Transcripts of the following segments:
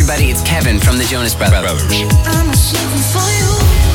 everybody, it's Kevin from the Jonas Brothers. I'm a sucker for you.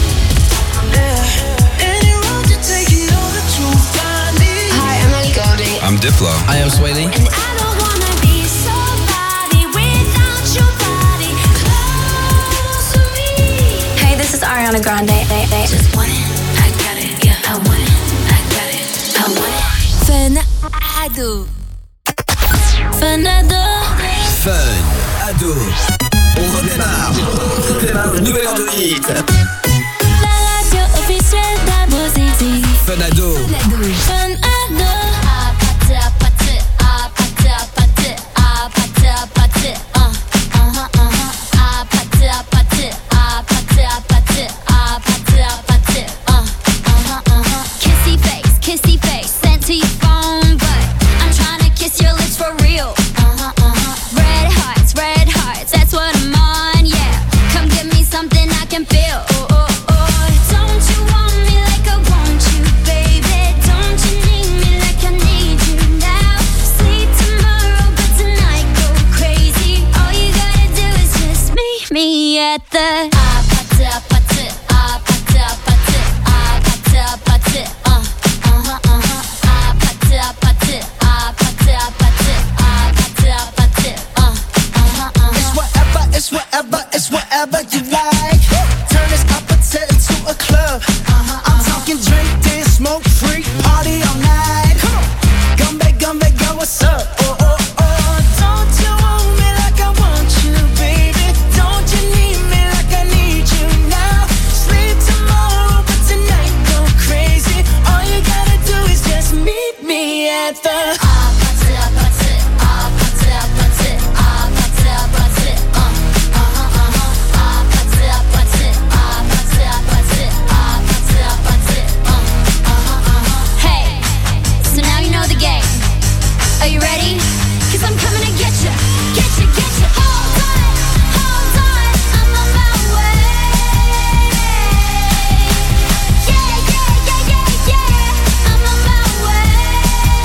Yeah. Any road to take you over to find me. Hi, I'm Ellie Goulding. I'm Diplo. I am Swaley. And I don't wanna be somebody without your body close to me. Hey, this is Ariana Grande. Just want it, I got it. Yeah, I want it, I got it. I want it. Fun Ado. Fun Ado. Fun Ado. On redémarre. Nouvelle heure de hit. La radio officielle d'Abo City. Fun Ado. Fun Ado. Kissy face, sent to your phone, but I'm trying to kiss your lips for real. Red hearts, that's what I'm on, yeah. Come give me something I can feel. Don't you want me like I want you, baby? Don't you need me like I need you now? Sleep tomorrow, but tonight go crazy. All you gotta do is just meet me at the It's whatever you like. Turn this opposite into a club. I'm talking drink, dance, smoke, freak, party all night. Come back, girl, what's up? Don't you want me like I want you, baby? Don't you need me like I need you now? Sleep tomorrow, but tonight go crazy. All you gotta do is just meet me at the Are you ready? 'Cause I'm coming to get you. Hold on, I'm on my way. Yeah, I'm on my way.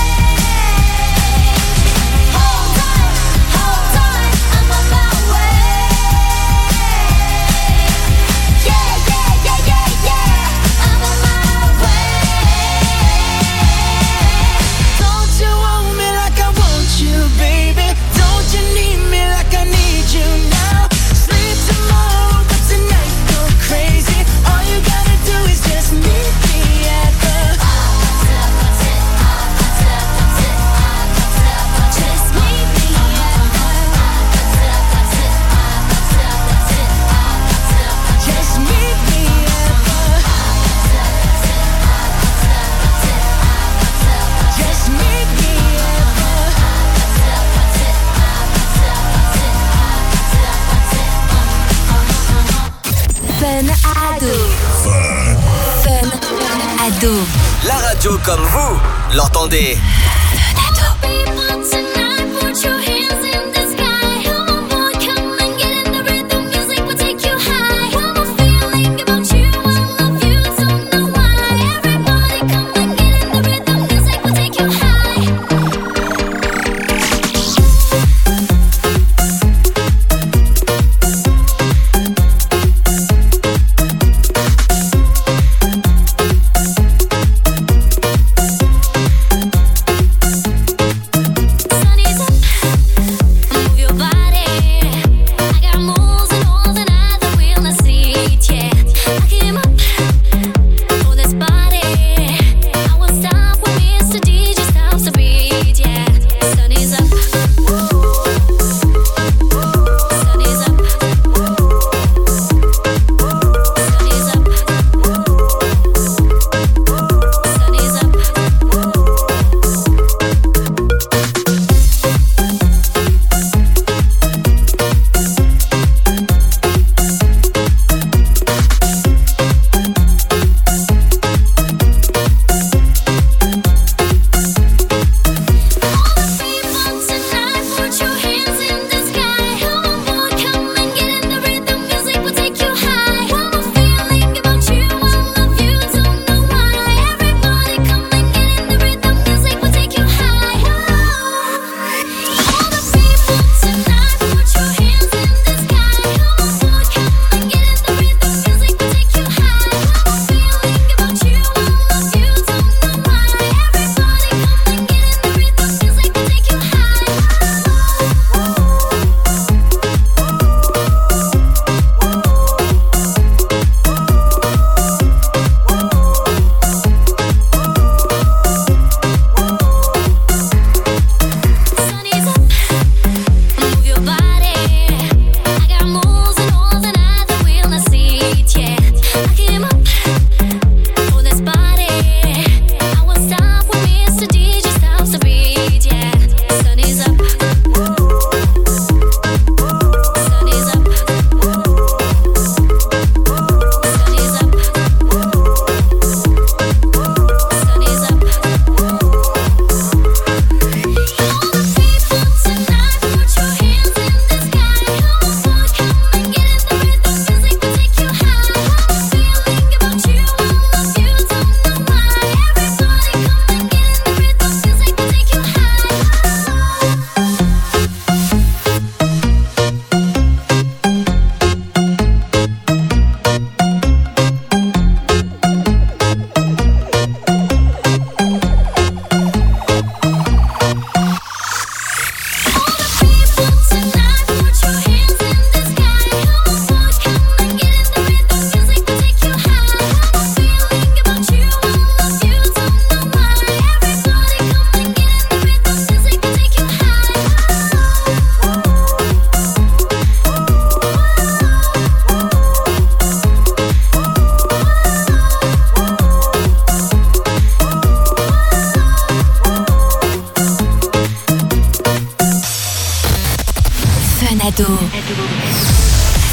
Hold on, I'm on my way. Yeah, I'm on my way. Don't you want me like I want you, baby? Don't you need me like I need you now? Sleep tomorrow, but tonight go crazy. All you gotta do is just meet me at the Just meet me at Just meet me at the Just meet me at Fun Ado. Fun Ado. La radio comme vous l'entendez. People tonight, put your hands in the sky. Come on, boy, come and get in the rhythm. Music will take you high. One more feeling about you, I love you, don't know why. Everybody, come and get in the rhythm. Music will take you high.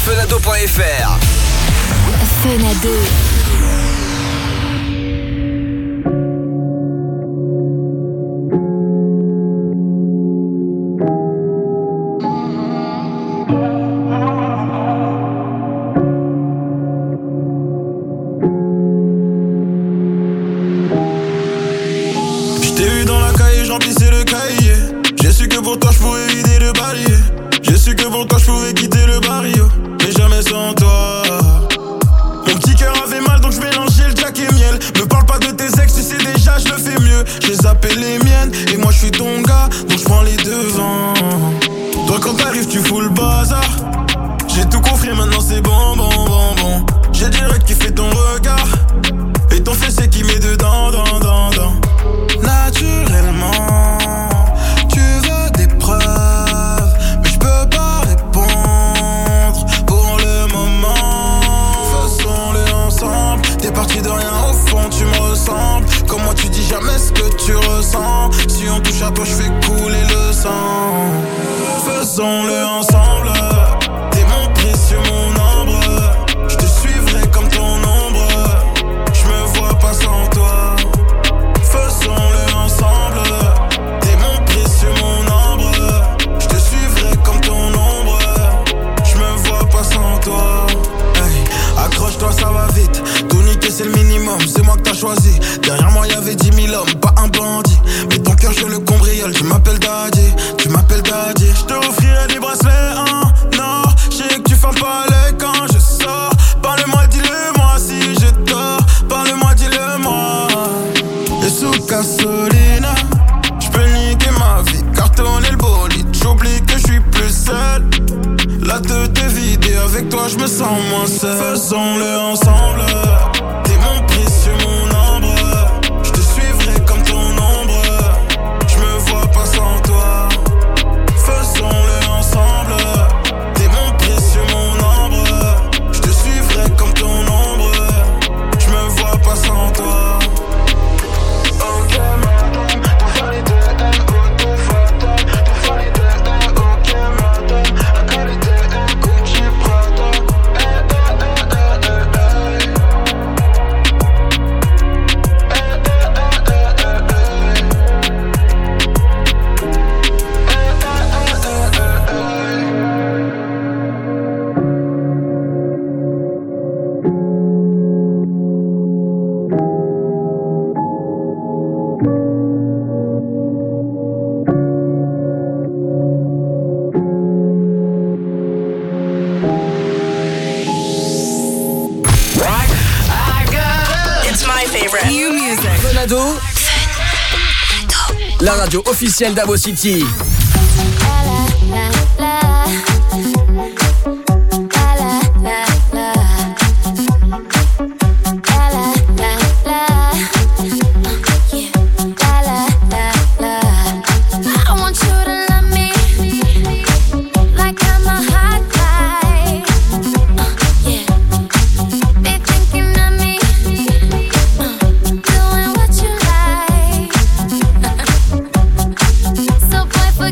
funado.fr. Funado. La radio officielle d'Abo City. So boy,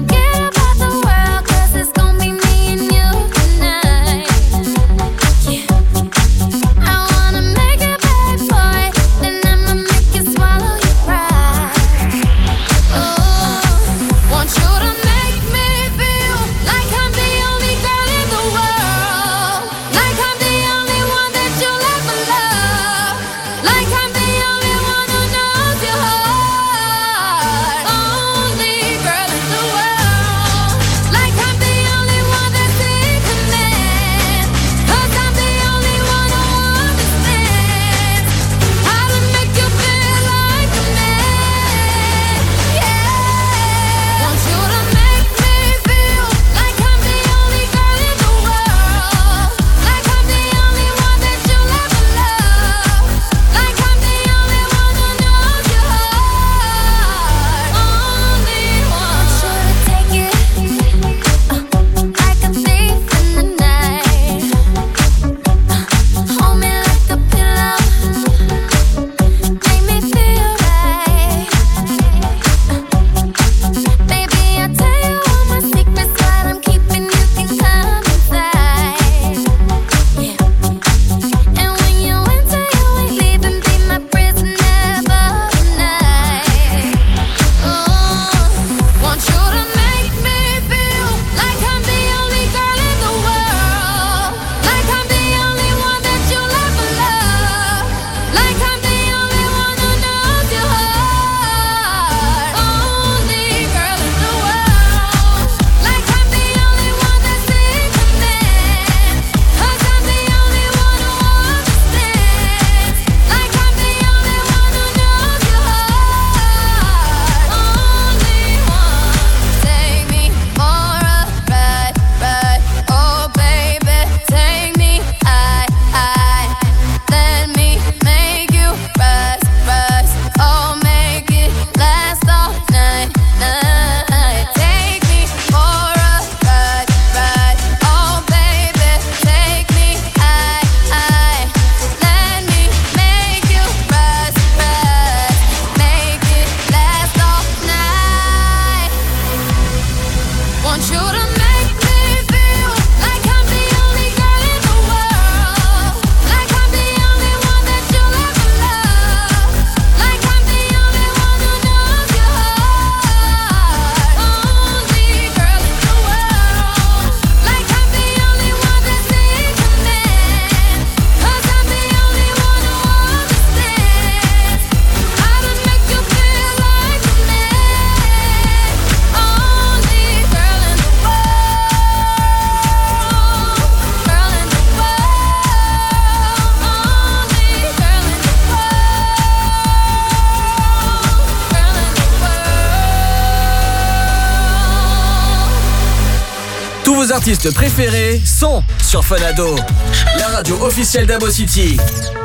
artistes préférés sont sur Fun Ado, la radio officielle d'Abo City.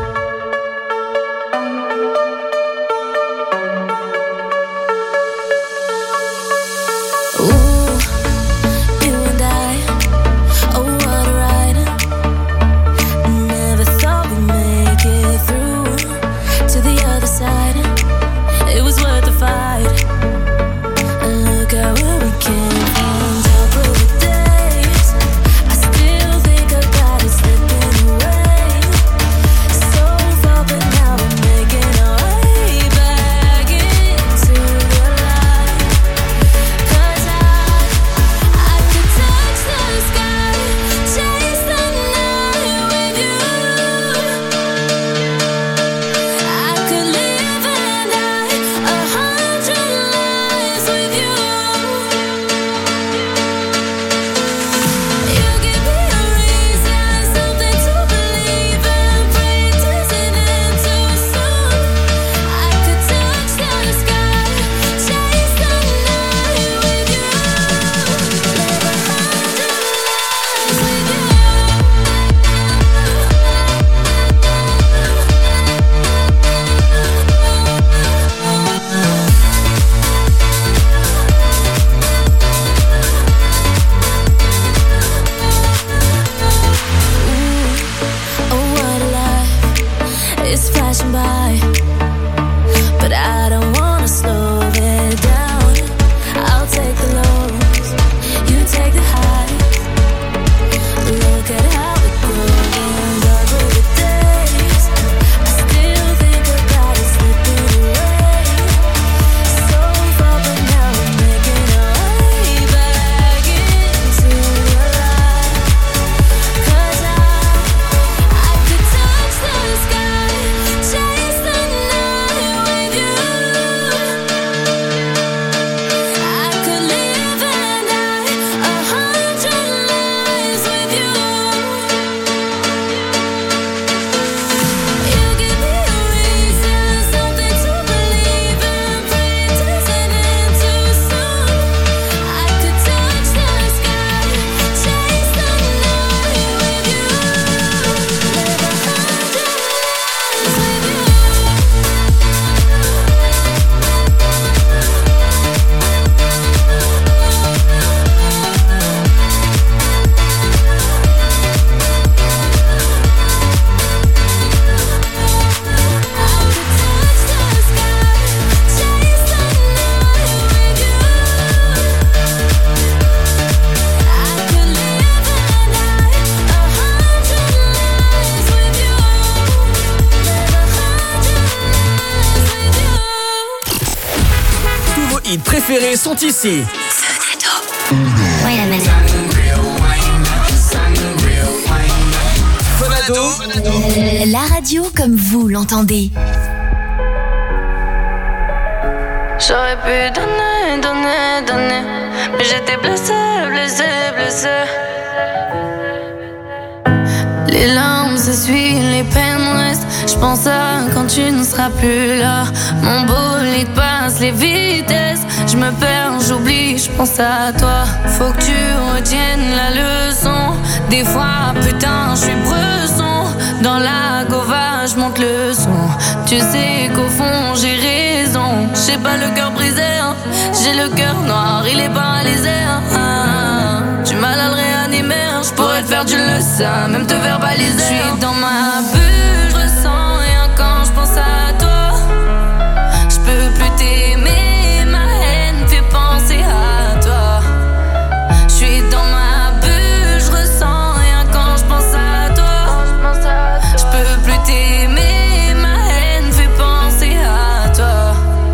Préférés sont ici. Fun Ado, la radio comme vous l'entendez. J'aurais pu donner, mais j'étais blessée. Les larmes s'essuient, les peines restent. J'pense à quand tu ne seras plus là. Mon bolide passe les vitesses. J'me perds, j'oublie, j'pense à toi. Faut que tu retiennes la leçon. Des fois, putain, j'suis bresson. Dans la gova, j'monte le son. Tu sais qu'au fond, j'ai raison. J'ai pas le cœur brisé, hein. J'ai le cœur noir, il est paralysé, hein. Du mal à le réanimer, hein. J'pourrais te faire du leçon, même te verbaliser. J'suis dans ma bulle, j'ressens rien quand j'pense à toi. J'peux plus t'aimer, ma haine fait penser à toi. J'suis dans ma bulle, j'ressens rien quand j'pense à toi. J'peux plus t'aimer, ma haine fait penser à toi.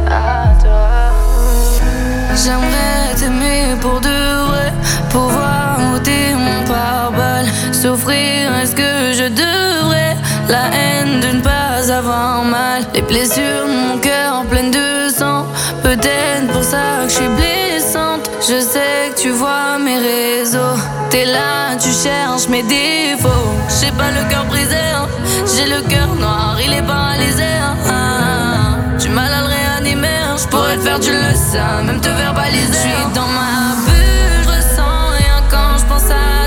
J'aimerais t'aimer pour de vrai, pouvoir ôter mon pare-balles. Souffrir, est-ce que je devrais? La haine de ne pas avoir mal. Les blessures de mon cœur pleines de sang. Peut-être pour ça que je suis blessante. Je sais que tu vois mes réseaux. T'es là, tu cherches mes défauts. J'ai pas le cœur brisé, hein. J'ai le cœur noir, il est paralysé, hein. Du mal à le réanimer, hein. J'pourrais te faire du leçon, même te verbaliser. J'suis dans ma bulle, j'ressens rien quand j'pense à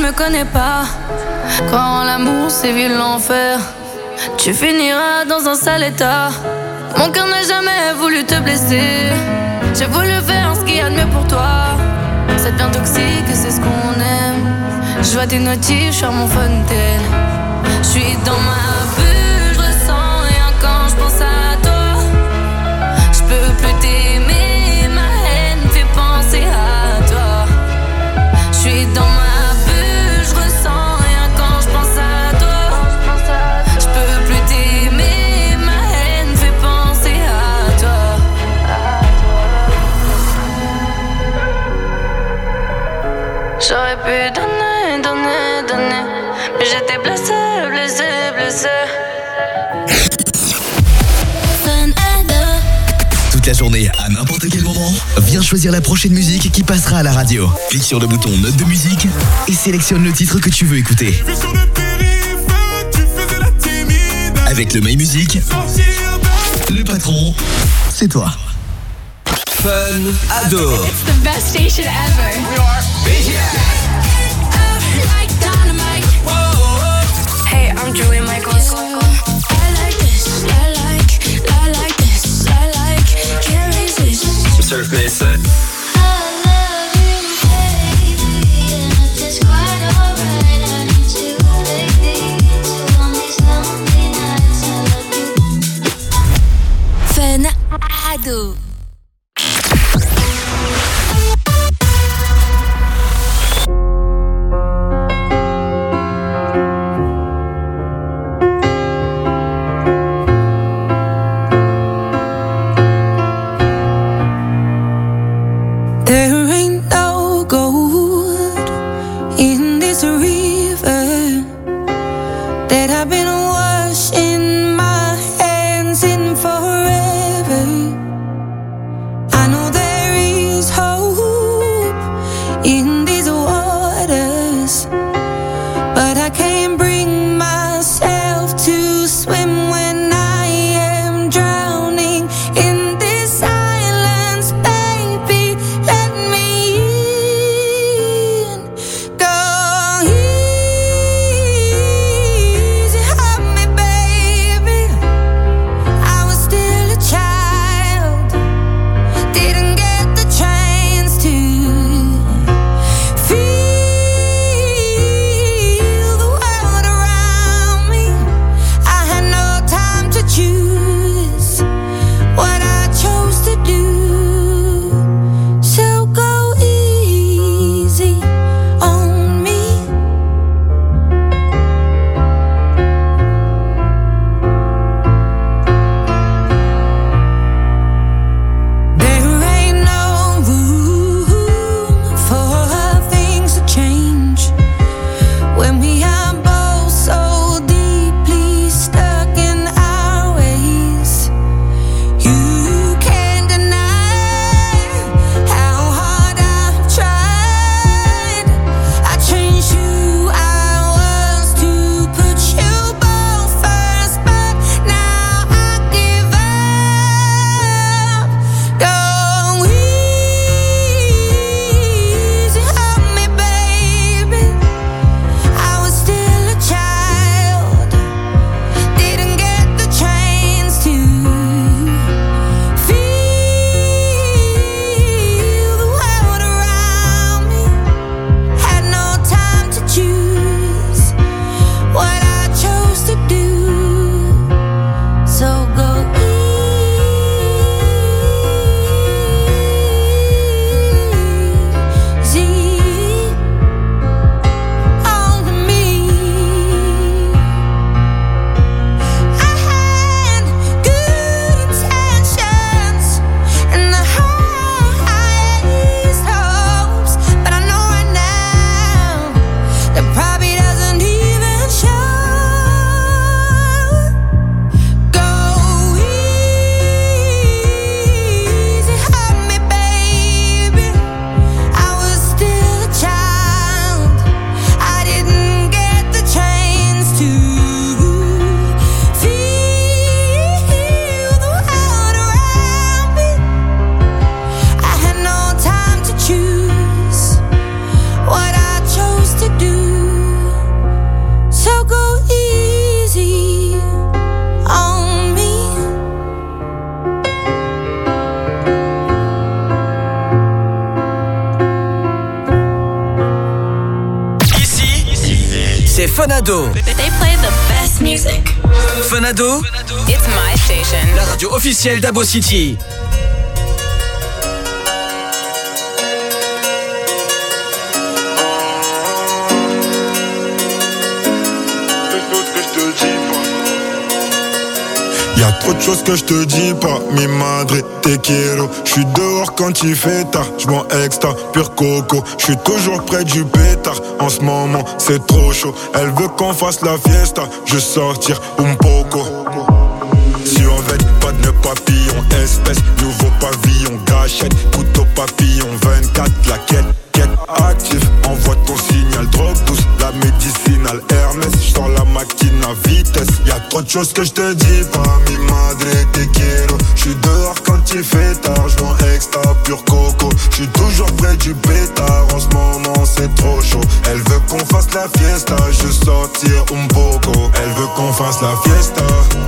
me connais pas. Quand l'amour sévit l'enfer, tu finiras dans un sale état. Mon cœur n'a jamais voulu te blesser. J'ai voulu faire ce qu'il y a de mieux pour toi. Ça devient toxique, c'est ce qu'on aime. Je vois tes notifs sur mon Fontaine. Je suis dans ma bulle, je ressens rien quand je pense à toi. Je peux plus t'aimer, ma haine fait penser à toi. Je suis dans ma bulle, je ressens rien quand je pense à toi. Je peux plus t'aimer, ma haine fait penser à toi. J'aurais pu donner, mais j'étais blessé. Toute la journée, à n'importe quel moment, viens choisir la prochaine musique qui passera à la radio. Clique sur le bouton note de musique et sélectionne le titre que tu veux écouter. Avec le My Music, le patron, c'est toi. Fun Ado. It's the best station ever. We are Hey, I'm Julie Michaels. I like this, I like this, I like, can't resist. Surf Mesa. I love you, baby, and if it's quite alright, I need you, baby, to on these lonely nights. I love you. Fun Ado. c'est Funado. They play the best music. Funado, It's my station. la radio officielle d'Abo City. Y'a trop de choses que je te dis pas, mi madre te quiero. J'suis dehors quand il fait tard, j'bois extra, pur coco. J'suis toujours près du pétard, en ce moment c'est trop chaud. Elle veut qu'on fasse la fiesta, je sortir un poco. Survêt, pas de papillon, espèce, nouveau pavillon, gâchette, couteau papillon, 24, la quête active, envoie ton signal, drogue douce, la médicinale Hermès, j'sors la machine à vitesse. Y'a trop de choses que je te dis pas, mi madre te quiero. J'suis dehors quand il fait tard, j'bois extra, pur coco. J'suis toujours près du pétard, en ce moment c'est trop chaud. Elle veut qu'on fasse la fiesta, je sortir un poco. Elle veut qu'on fasse la fiesta,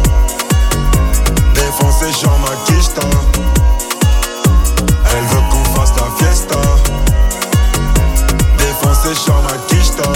défoncer champ maquista. Elle veut qu'on fasse la fiesta, défoncer champ maquista.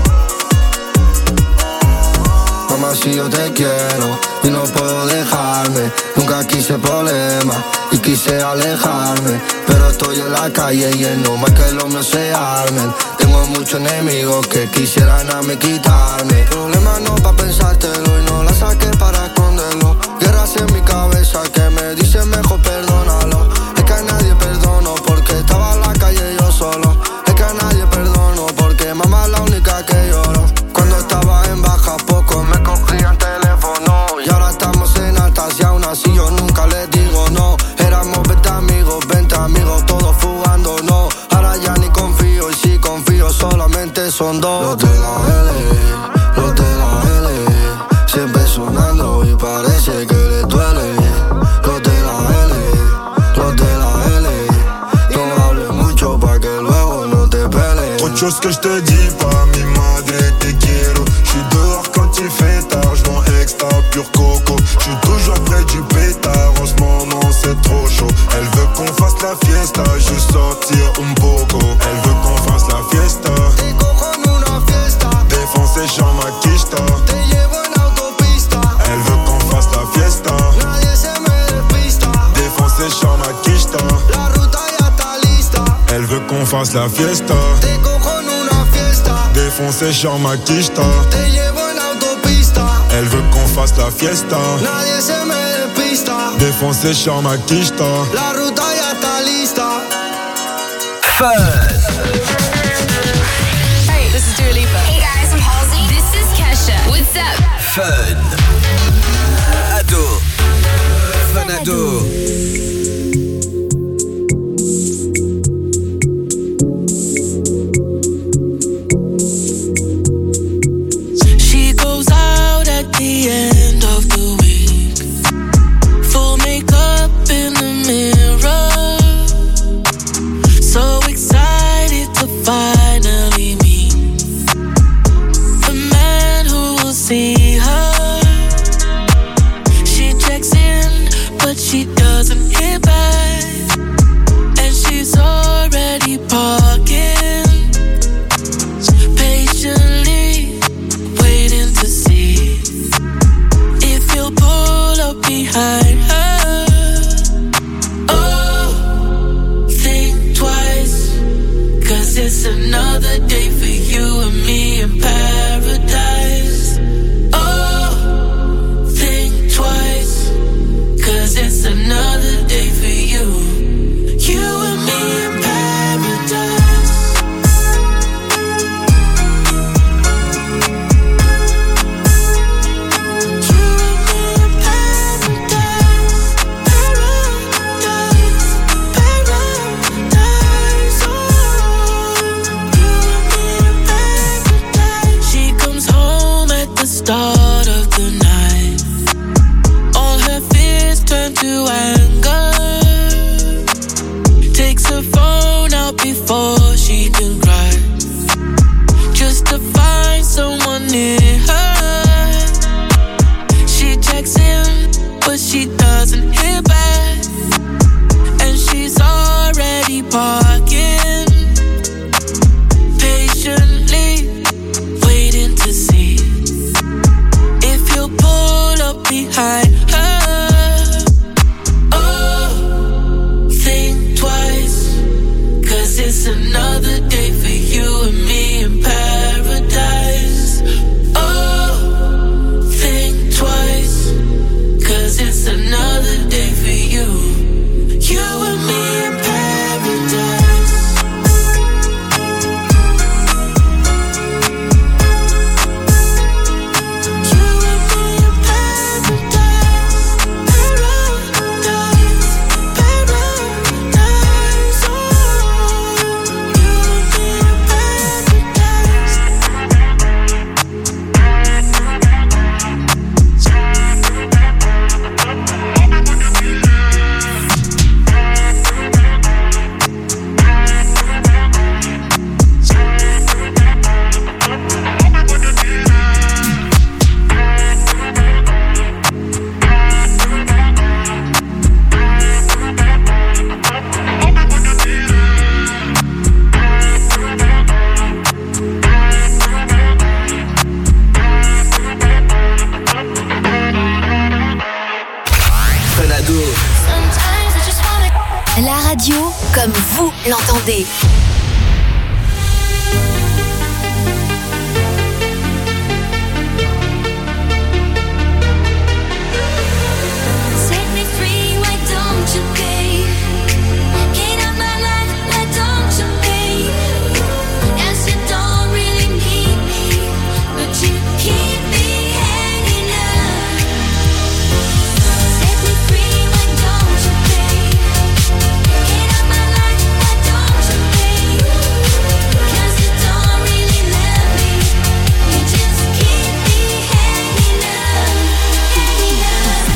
Mamá, si yo te quiero y no puedo dejarme. Nunca quise problemas y quise alejarme, pero estoy en la calle y es normal que los míos se armen. Tengo muchos enemigos que quisieran a mí quitarme. Problemas no pa' pensártelo y no la saqué para esconderlo. Guerras en mi cabeza que me dicen mejor perdónalo. Es que a nadie perdono porque estaba en la calle yo solo. Es que a nadie perdono porque mamá es la única que lloro. Cuando estaba en baja poco me cogían teléfono y ahora estamos en altas y aún así yo nunca les digo no. Éramos 20 amigos, todos fugando, no. Ahora ya ni confío y si confío solamente son dos. Los de la L, siempre sonando y parece que les duele. Los de la L, no hables mucho pa' que luego no te peles. Trop de choses que je te dis pas, mi madre te quiero. J'suis dehors quand il fait tard, j'vends extra, pur coco. J'suis toujours près du pétard, en ce moment c'est trop chaud. Elle veut qu'on fasse la fiesta, je sortir un poco. Elle veut qu'on fasse la fiesta, Te cojo en una fiesta, défoncer champ maquista. te llevo en autopista. Elle veut qu'on fasse la fiesta, Nadie se me despista. défoncer champ maquista. La ruta ya está lista. Elle veut qu'on fasse la fiesta, Te cojo en una fiesta, défoncer champ maquista. te llevo en autopista. Elle veut qu'on fasse la fiesta, Nadie se me despista. défoncer champ maquista. La ruta ya está lista. Fun, Hey, this is Dua Lipa. Hey guys, I'm Halsey. This is Kesha. What's up? fun. Ado, Funado. She goes out at the end of the week, full makeup in the mirror, so excited to finally meet the man who will see her. She checks in, but she doesn't hit back, and she's already parking, patiently waiting to see if he'll pull up behind her. Oh, think twice, 'cause it's another day for you and me in paradise. Oh, think twice, 'cause it's another day for you and me in paradise. Start of the night, all her fears turn to anger. Takes her phone out before she can cry, just to find someone near her. She checks in, but she doesn't hear back, and she's already parking, patiently waiting to see it's another day for you and me in paradise. Oh, think twice, 'cause it's another day for you. You and me in paradise. La radio comme vous l'entendez. Set me free, why don't you pay? Get out my life, why don't you pay? Yes, you don't really need me, but you keep me hanging up. Set me free, why don't you pay? Get out my life, why don't you pay? 'Cause you don't really love me, you just keep me hanging up, hanging up.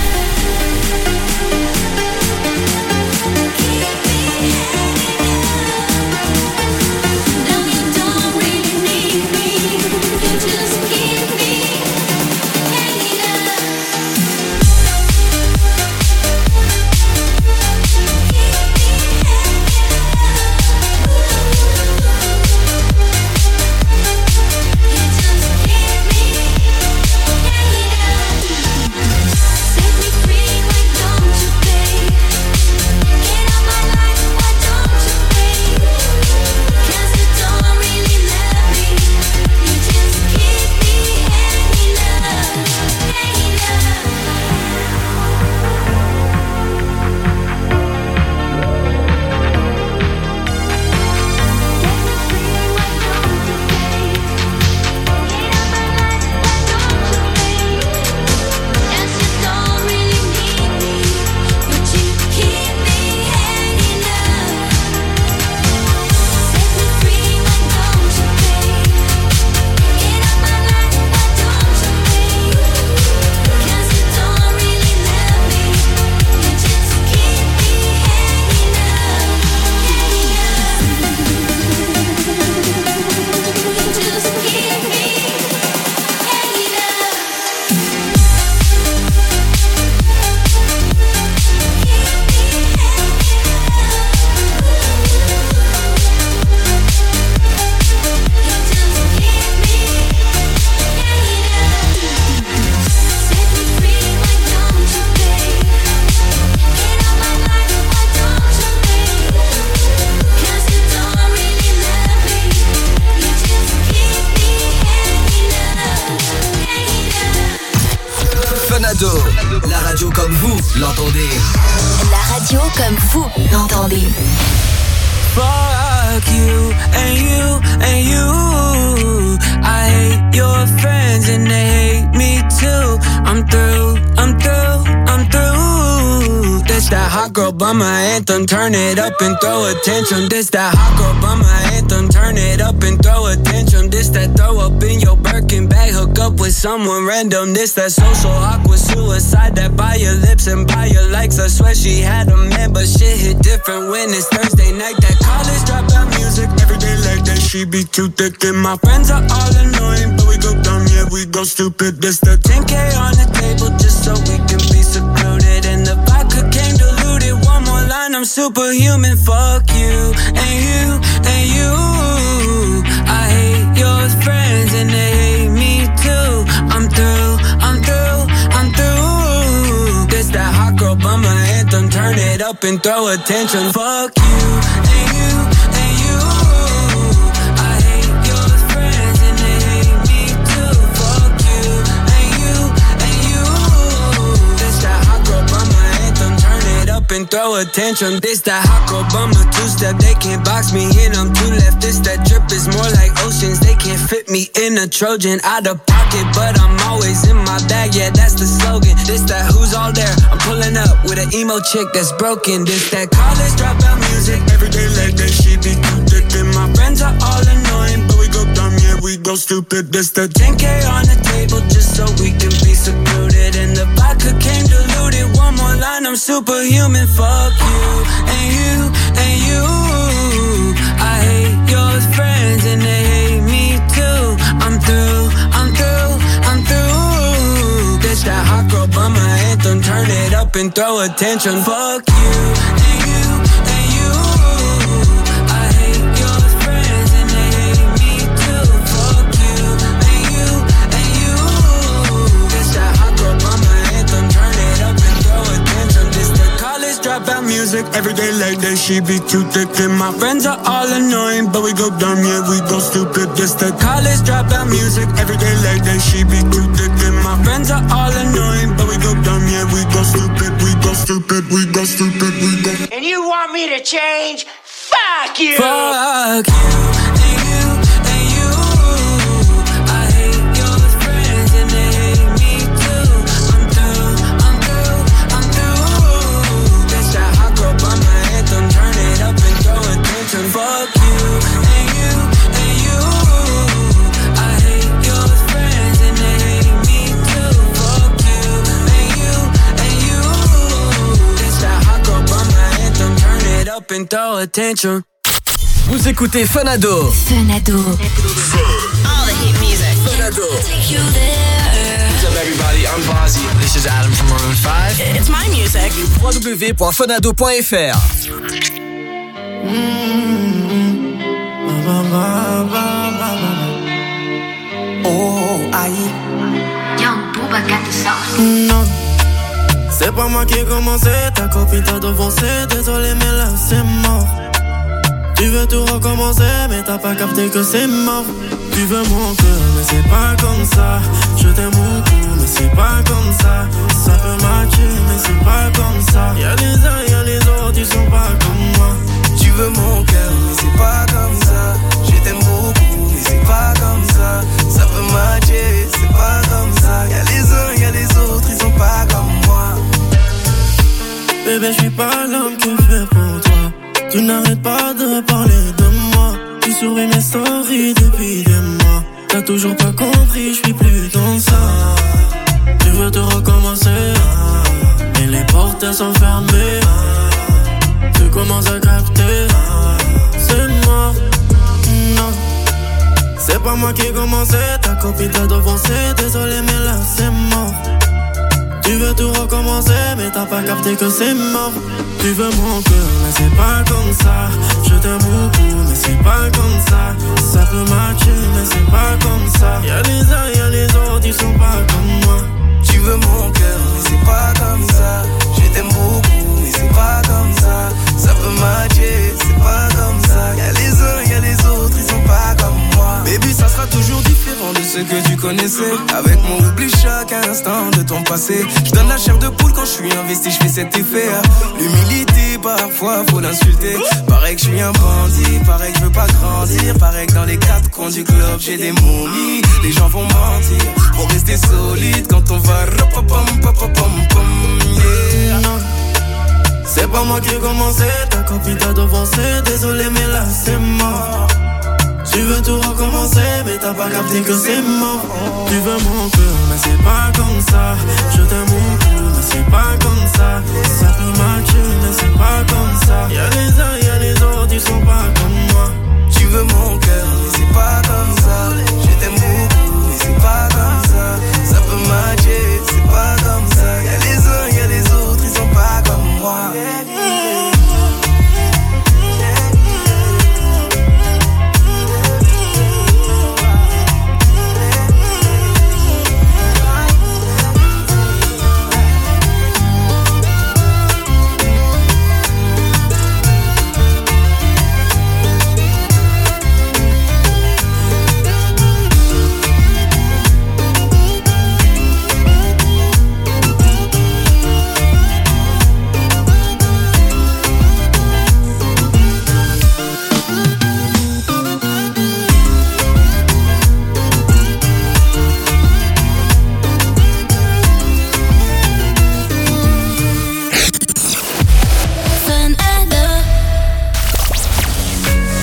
No, you don't really need me, you just keep me hanging up. Set me free, why don't you pay? Get out my life, why don't you pay? 'Cause you don't really love me, you just keep me hanging up, hanging up. Yes, you don't really need me, but you keep me hanging up. Set me free, why don't you pay? Get out my life, why don't you pay? 'Cause you don't really love me, you just keep me hanging up, hanging up. You just keep me hanging up. Fanado, la radio comme vous l'entendez. La radio comme vous l'entendez. Fuck you and you and you. I hate your friends and they hate me too. I'm through, I'm through, I'm through. This that hot girl bummer anthem, turn it up and throw attention. This that hot girl bummer anthem, turn it up and throw attention. This that throw up in your Birkin bag, hook up with someone random. This that social awkward suicide that by your lips and by your likes. I swear she had a man, but shit hit different when it's Thursday night. That college dropout music every day like that. She be too thick and my friends are all annoying, but we go dumb, yeah, we go stupid. This the 10K on the table just so we can be secluded, and the vodka came diluted. One more line, I'm superhuman. Fuck you and you and you. I hate your friends and they hate me too. I'm through, I'm through, I'm through. This that hot girl bummer anthem, turn it up and throw attention. Fuck you and you and you. throw a tantrum. This that hot girl bummer two-step, they can't box me in, I'm too left. This that drip is more like oceans, they can't fit me in a Trojan. Out of pocket, but I'm always in my bag, yeah, that's the slogan. This that who's all there, I'm pulling up with an emo chick that's broken. This that college dropout music, everyday like that she be too thick. And my friends are all annoying, but we go dumb, yeah, we go stupid. This that 10K on the table just so we can be secluded. And the vodka came diluted, one more line, I'm superhuman. Fuck you, and you, and you. I hate your friends and they hate me too. I'm through, I'm through, I'm through. This that hot girl bummer anthem, turn it up and throw a tantrum. Fuck you, and you, and you. I hate your friends and they hate me too. Fuck you, and you, and you. This that hot girl bummer anthem, turn it up and throw a tantrum. This that college dropout music, everyday like that she be too thick. And my friends are all annoying, but we go dumb, yeah, we go stupid. This that college dropout music, everyday like that she be too thick. And my friends are all annoying, but we go dumb, yeah, we go stupid, we go stupid, we go stupid, we go. And you want me to change? Fuck you! Fuck you, and you, and you. I hate your friends and they hate me too. I'm through, I'm through, I'm through. That's that hot girl bummer anthem, turn it up and throw a tantrum. Fuck you, and you, and you. I hate your friends and they hate me too. Fuck you, and you, and you. That's that hot girl bummer anthem, turn it up and throw a tantrum. Vous écoutez Fanado. Fanado. All the hit music. Fanado. Take you there. What's up, everybody? I'm Bozzy. This is Adam from Maroon 5. It's my music. www.fanado.fr. Oh, aïe. Young Booba got the sauce. Non, c'est pas moi qui ai commencé, ta copine t'a devancé. Désolé mais là c'est mort. Tu veux tout recommencer mais t'as pas capté que c'est mort. Tu veux mon cœur mais c'est pas comme ça. Je t'aime beaucoup mais c'est pas comme ça. Ça peut matcher mais c'est pas comme ça. Y'a les uns y'a les autres, ils sont pas comme moi. Tu veux mon cœur, mais c'est pas comme ça. Je t'aime beaucoup, mais c'est pas comme ça. Ça peut matcher, c'est pas comme ça. Y'a les uns, y'a les autres, ils sont pas comme moi. Bébé, je suis pas l'homme qu'il fait pour toi. Tu n'arrêtes pas de parler de moi. Tu surveilles mes stories depuis des mois. T'as toujours pas compris, je suis plus dans ça. Tu veux te recommencer, et les portes elles sont fermées. Tu commences à capter, c'est mort. Non, c'est pas moi qui ai commencé. Ta copine t'a devancé. Désolé mais là c'est mort. Tu veux tout recommencer mais t'as pas capté que c'est mort. Tu veux mon cœur mais c'est pas comme ça. Je t'aime beaucoup mais c'est pas comme ça. Ça peut matcher mais c'est pas comme ça. Y'a les uns y'a les autres, ils sont pas comme moi. Tu veux mon cœur mais c'est pas comme ça. Je t'aime beaucoup mais c'est pas comme ça. Ça peut matcher, c'est pas comme ça. Y'a les uns y'a les autres, ils sont pas comme moi. Baby ça sera toujours différent de ce que tu connaissais. Avec mon oubli chaque instant de ton passé. Je donne la chair de poule quand je suis investi, je fais cet effet. L'humilité parfois faut l'insulter. Pareil que je suis un bandit, pareil que je veux pas grandir. Pareil que dans les quatre coins du club j'ai des momies. Les gens vont mentir, faut rester solide quand on va yeah. C'est pas moi qui ai commencé, ta copine t'a devancé. Désolé mais là c'est mort. Tu veux tout recommencer mais t'as pas capté que c'est mort. Tu veux mon cœur mais c'est pas comme ça. Je t'aime beaucoup mais c'est pas comme ça. Ça peut matcher mais c'est pas comme ça. Y'a les uns y'a les autres, ils sont pas comme moi. Tu veux mon cœur mais c'est pas comme ça. Je t'aime beaucoup mais c'est pas comme ça. Ça peut matcher, c'est pas comme ça. Y'a les uns y'a les autres, ils sont pas comme moi.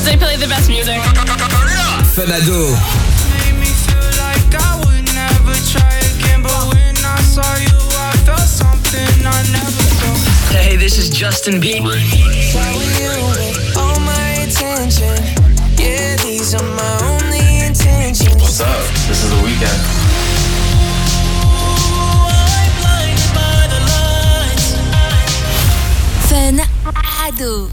they play the best music. Fanado. Made me feel like I would never try again, but when I saw you, I felt something I never felt. Hey, this is Justin Bieber. All my attention, yeah, these are my only intentions. What's up? This is The Weeknd. Fanado.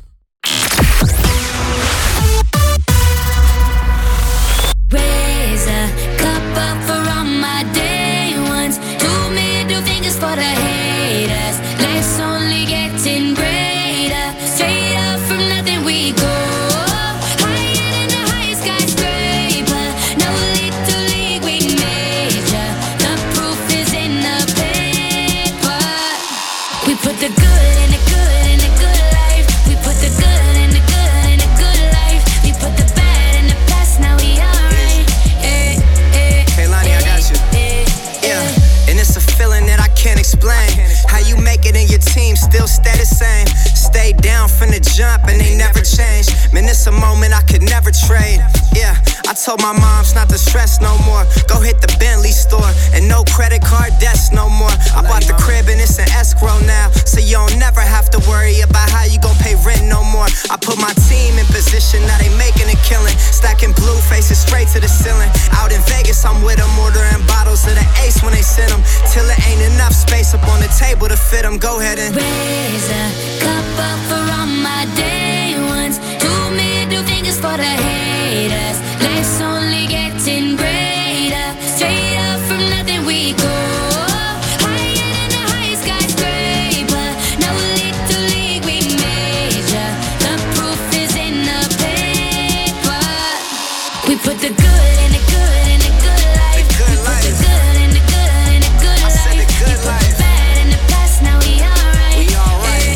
Raise a cup up for all my day ones. 2 middle fingers for the haters. Life's only getting greater. Straight up from nothing we go. Higher than the highest skyscraper. No little league we major. The proof is in the paper. We put the good in the good in the good life. We put the good in the good in the good life. We put the bad in the past. Now we alright. Hey Lonnie, I got you. Yeah, and it's a feeling that I can't explain. How you make it and your team still stay the same. Stay down from the jump and they never change. Man, it's a moment I could never trade. Yeah, I told my moms not to stress no more. Go hit the Bentley store and no credit card debts no more. I bought the crib and it's an escrow now, so you don't never have to worry about how you gon' pay rent no more. I put my team in position, now they making a killing. Stacking blue faces straight to the ceiling. Out in Vegas, I'm with them, ordering bottles of the Ace when they send them. Till it ain't enough space up on the table to fit them. Go ahead and raise a cup up for all my day ones. 2 middle fingers for the haters. Life's only getting greater. Straight up from nothing we go. Higher than the highest skyscraper. No little league we major. The proof is in the paper. We put the good in the good in the good life. We put the good in the good in the good life. We put the bad in the past. Now we alright. We alright.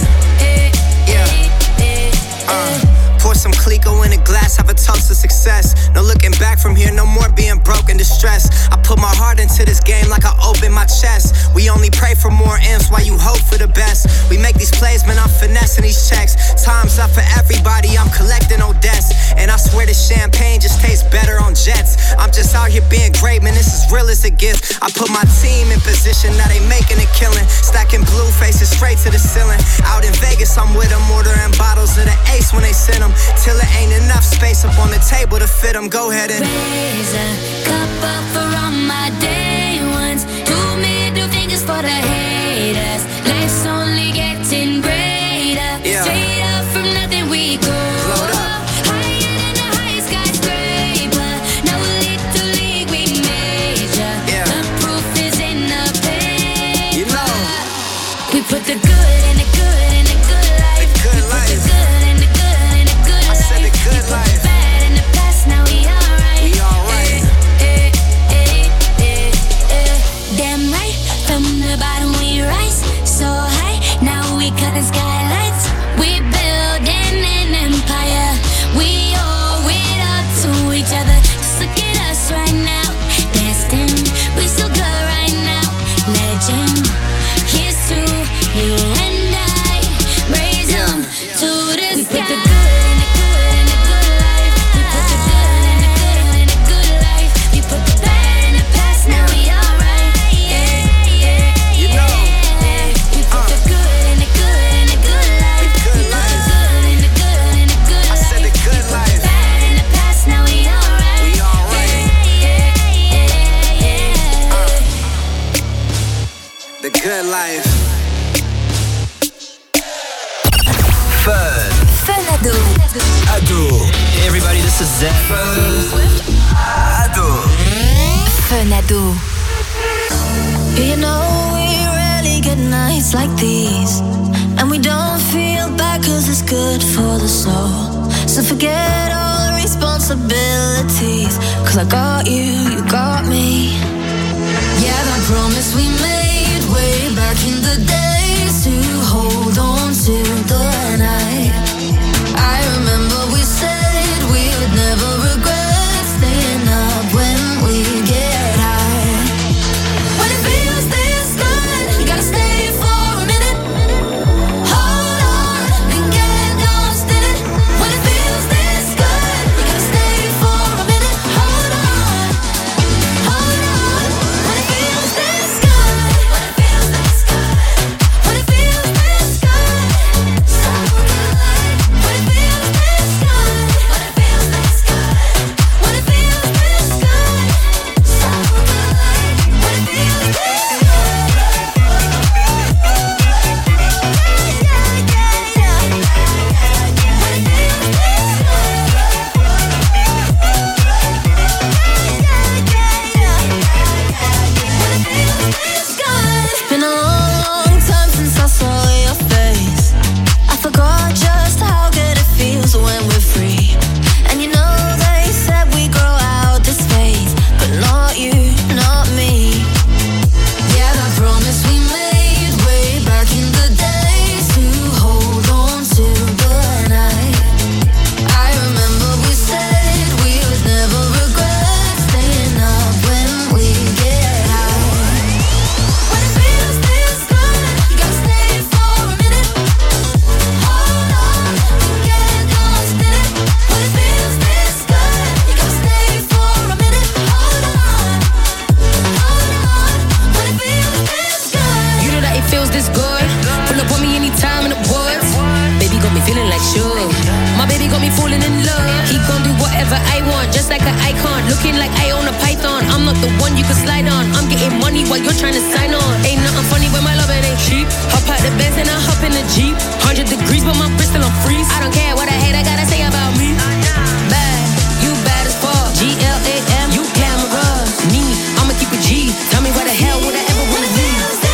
Pour some Clico in a glass, have a toast to success. No looking back from here, no more being broke and distressed. I put my heart into this game like I open my chest. We only pray for more M's while you hope for the best. We make these plays, man, I'm finessing these checks. Time's up for everybody, I'm collecting Odets. And I swear this champagne just tastes better on jets. I'm just out here being great, man, this is real as a gift. I put my team in position, now they making a killing. Stacking blue faces straight to the ceiling. Out in Vegas, I'm with them, ordering bottles of the Ace when they send them. Till it ain't enough space up on the table to fit them. Go ahead and raise a cup up for all my day ones. 2 middle fingers for the haters. Life's only getting greater. Straight up from nothing we go. Higher than the highest skyscraper. No little league we major. The proof is in the paper. You know. We put the good in the good in the good life. The good life. The good in the good in the good life. I said the good we life. Put the bad in the past. Now we alright. We alright. Damn right, from the bottom we rise so high. Now we cutting skylights. We building an empire. We owe it up to each other. Just look at us right now. Destined, we so good right now. Legend, here's to you and I. Raise them to the sky. We put the good in the good in the good life. We put the good in the good in the good life. We put the bad in the past. Now we alright. You know. We put the good in the good in the good life. The good life. We put the good in the good in the good I life. said the good We put life. the bad in the past. Now we alright. We alright. The good life. Fun. Fanado. Ado. Hey everybody, this is Zed. Ado. Fanado. You know we rarely get nights like these, and we don't feel bad 'cause it's good for the soul. So forget all the responsibilities, 'cause I got you, you got me. Yeah, that promise we made way back in the days to hold on to the night. I remember we said we would never regret staying up when we get high. When it feels this good, you gotta stay for a minute. Hold on and get lost in it. When it feels this just like an icon. Looking like I own a python. I'm not the one you can slide on. I'm getting money while you're trying to sign on. Ain't nothing funny when my love it ain't cheap. Hop out the Benz and I hop in the Jeep. 100 degrees but my wrist still on freeze. I don't care what a hater gotta say about me. Bad, you bad as fuck. GLAM, you glamorous. Me, I'ma keep it G. Tell me why the hell would I ever wanna leave?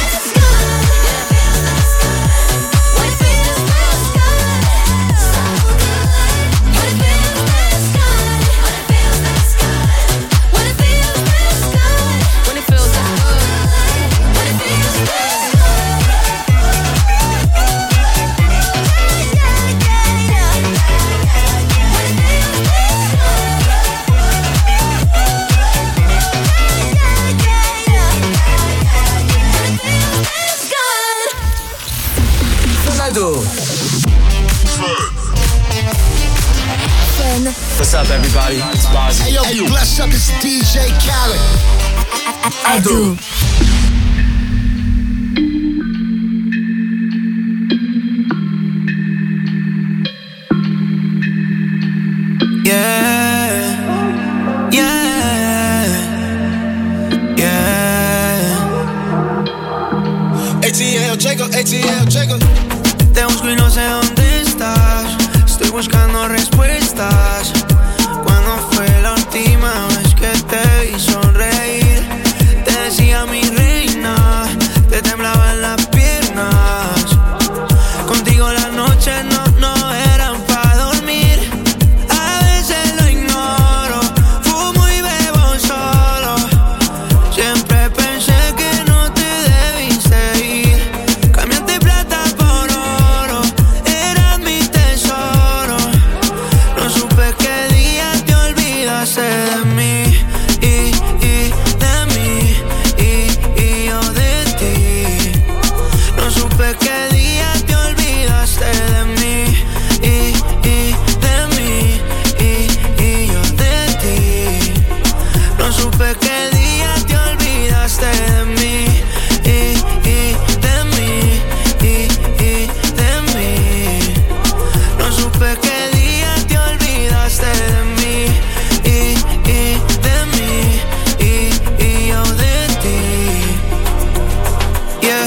What's up, everybody? It's Bozzy. Hey, yo, bless up, it's DJ Khaled. I do. ATL, Jacob. Te busco y no sé dónde estás. Estoy buscando respuestas. ¿Cuándo fue la última vez que te vi sonreír? Te decía mi reina, te temblaban las piernas. Contigo las noches no eran para dormir. A veces lo ignoro, fumo y bebo solo. Siempre pensé que no te debiste ir. Cambiaste plata por oro, eras mi tesoro. No supe qué día te olvidaste de mí y de mí y yo de ti. No supe qué día te olvidaste de mí y de mí y yo de ti. No supe qué día te olvidaste de mí y de mí y de mí. No supe qué día te olvidaste de mí y de mí y yo de ti. Yeah,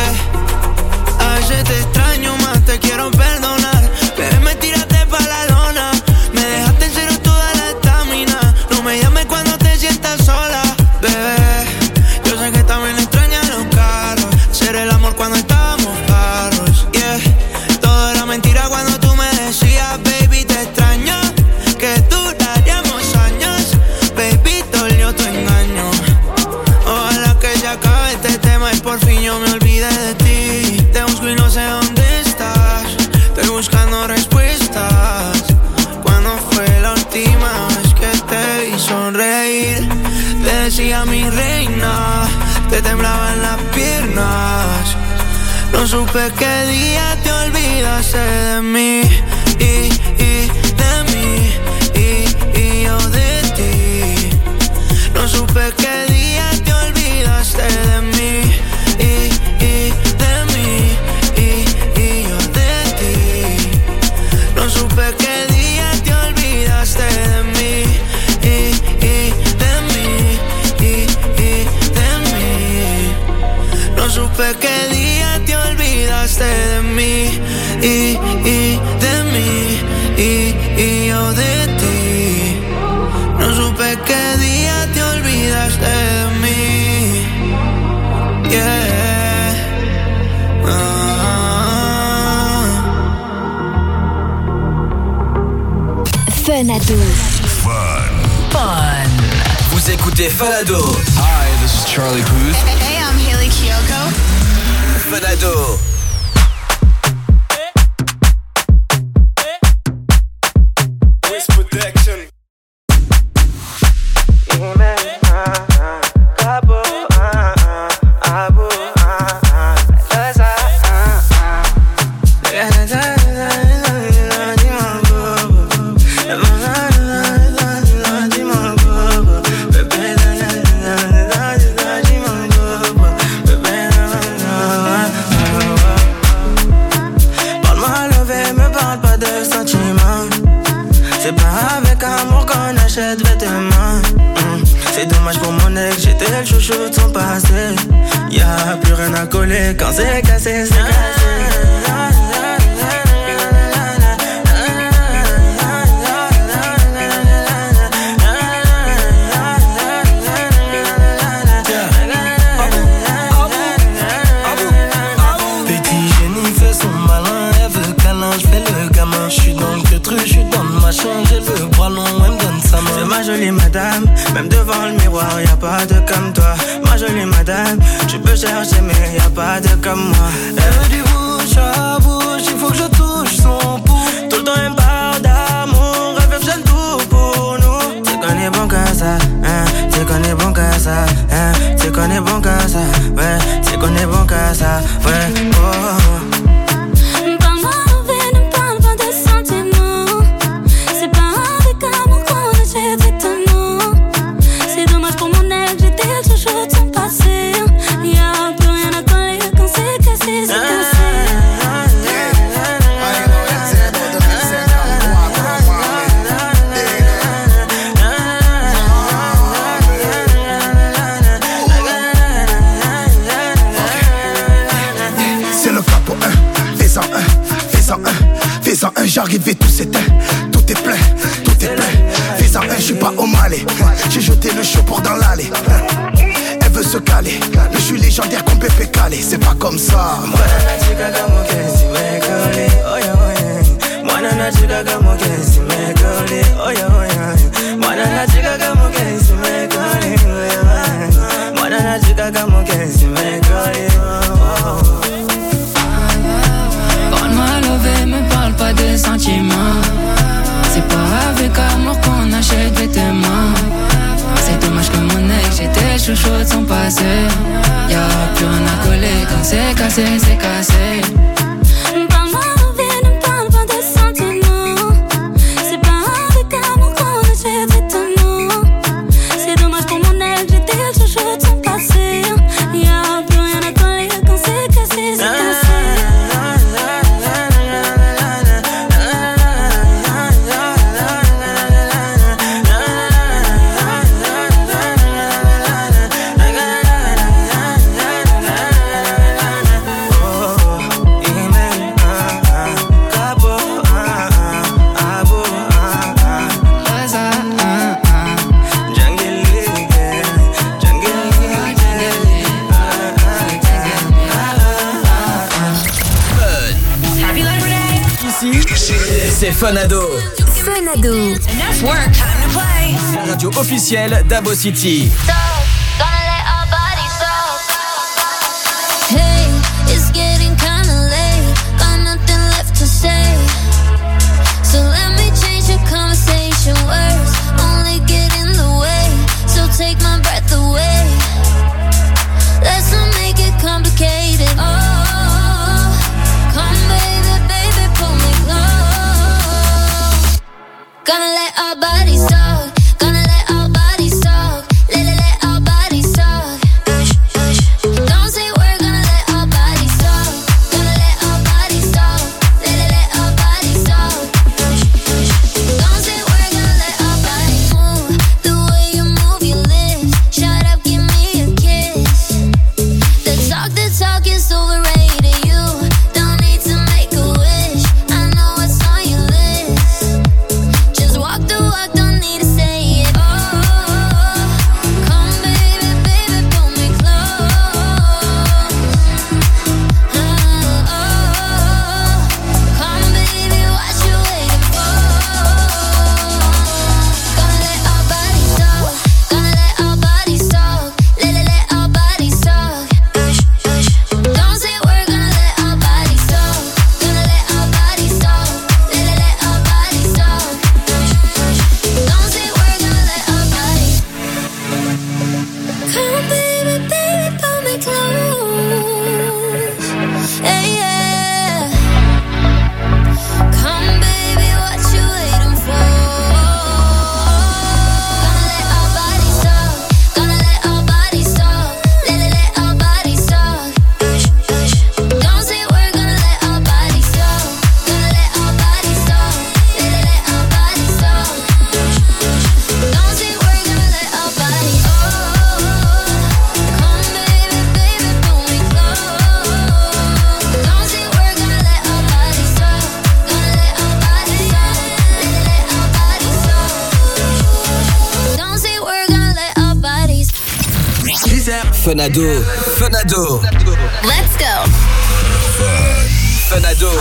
yeah. A veces te extraño más, te quiero perdonar. Bebé, me tiraste pa' la lona. Me dejaste en cero toda la estamina. No me llames cuando te sientas sola, bebé. Yo sé que también extrañas los carros. Ser el amor cuando estábamos claros. Yeah, todo era mentira cuando tú me decías, baby, te extraño. Que duraríamos años. Baby, dolió tu engaño. Ojalá que se acabe este tema y por fin yo me olvide de ti. Te busco y no sé dónde estás. Estoy buscando respuestas. ¿Cuándo fue la última vez que te vi sonreír? Te decía mi reina, te temblaban las piernas. No supe qué día te olvidaste de mí y de mí y yo de ti. No supe qué día te olvidaste de mí y de mí y yo de ti. No supe qué día te olvidaste de mí y de mí y de mí. No supe qué día te olvidaste de mí y de mí y yo de ti. No supe qué día te olvidaste de mí. Yeah. Fun. Vous écoutez Falado. Hi, this is Charlie Puth. Hey, I'm Haley Kiyoko. Falado. avec amour qu'on achète vêtements. C'est dommage pour mon ex, j'étais le chouchou de son passé. Y'a plus rien à coller quand c'est cassé, c'est cassé. J'ai le bras long, elle me donne sa main. C'est ma jolie madame, même devant le miroir, y'a pas de comme toi. Ma jolie madame, tu peux chercher mais y'a pas de comme moi. Elle veut du bouche à bouche, il faut que je touche son pouls. Tout le temps elle me parle d'amour, elle veut que j'aime tout pour nous. C'est qu'on est bon qu'à ça, hein, c'est qu'on est bon qu'à ça, hein, c'est qu'on est bon qu'à ça, ouais, c'est qu'on est bon qu'à ça, ouais, oh. Fais-en un, j'arrive et tout s'éteint. Tout est plein, tout est plein. Fais-en un, j'suis pas au Malais. J'ai jeté le show pour dans l'allée. Elle veut se caler, mais j'suis légendaire comme Pépé Calé. C'est pas comme ça. Parle-moi lové, me parle pas de sentiments. C'est pas avec amour qu'on achète vêtements. C'est dommage que mon ex, j'étais chouchou de son passé. Y'a plus rien à coller quand c'est cassé, c'est cassé. Parle-moi lové, ne parle pas de sentiments. C'est pas avec amour qu'on achète vêtements. C'est dommage pour mon ex, j'étais chouchou de son passé. Y'a plus rien à coller quand c'est cassé, c'est cassé. C'est Fun-Ado. Fun-Ado. Enough work, time to play. La radio officielle d'Abo City. Hey, it's getting kinda late. Got nothing left to say. So let me change the conversation. Words only get in the way. So take my breath away. Let's not make it complicated. Oh, come baby, baby, pull me close. Gonna let our bodies talk. Gonna let our bodies talk. Let our bodies talk. Don't say we're gonna let our bodies talk. Gonna let our bodies talk. Let our bodies talk. Don't say we're gonna let our bodies move. The way you move your lips. Shut up, give me a kiss. The talk is overrated. You don't need to make a wish. I know what's on your list. Just walk the walk, don't need a Fenado. Let's go. Fenado.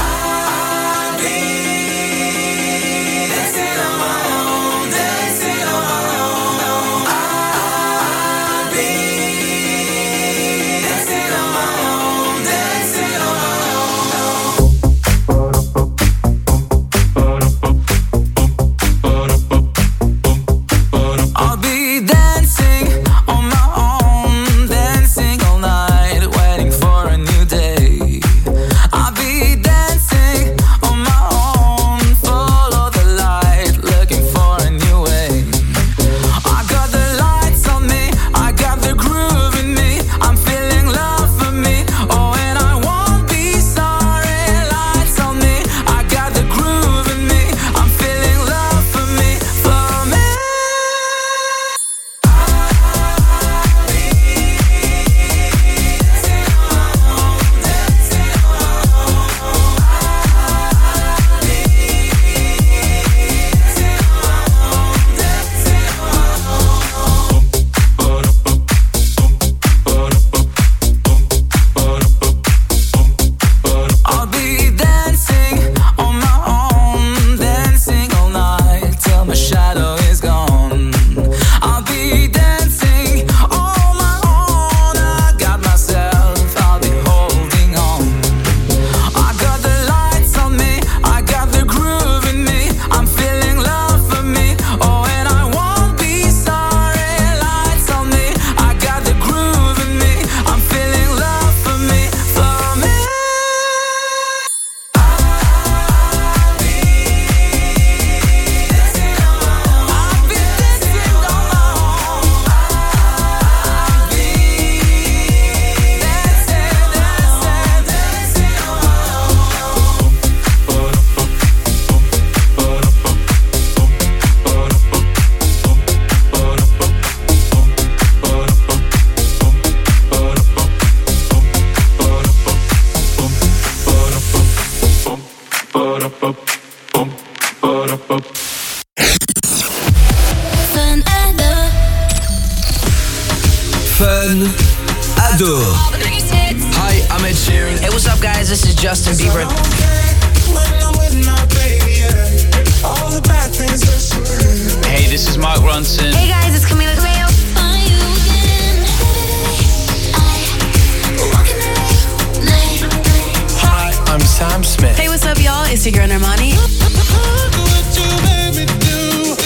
Fenado. Hi, I'm Ed Sheeran. Hey, what's up, guys? This is Justin Bieber. Hey, this is Mark Ronson. Hey guys, it's Camila Cabello. Hi, I'm Sam Smith. Hey, what's up, y'all? It's your girl Normani.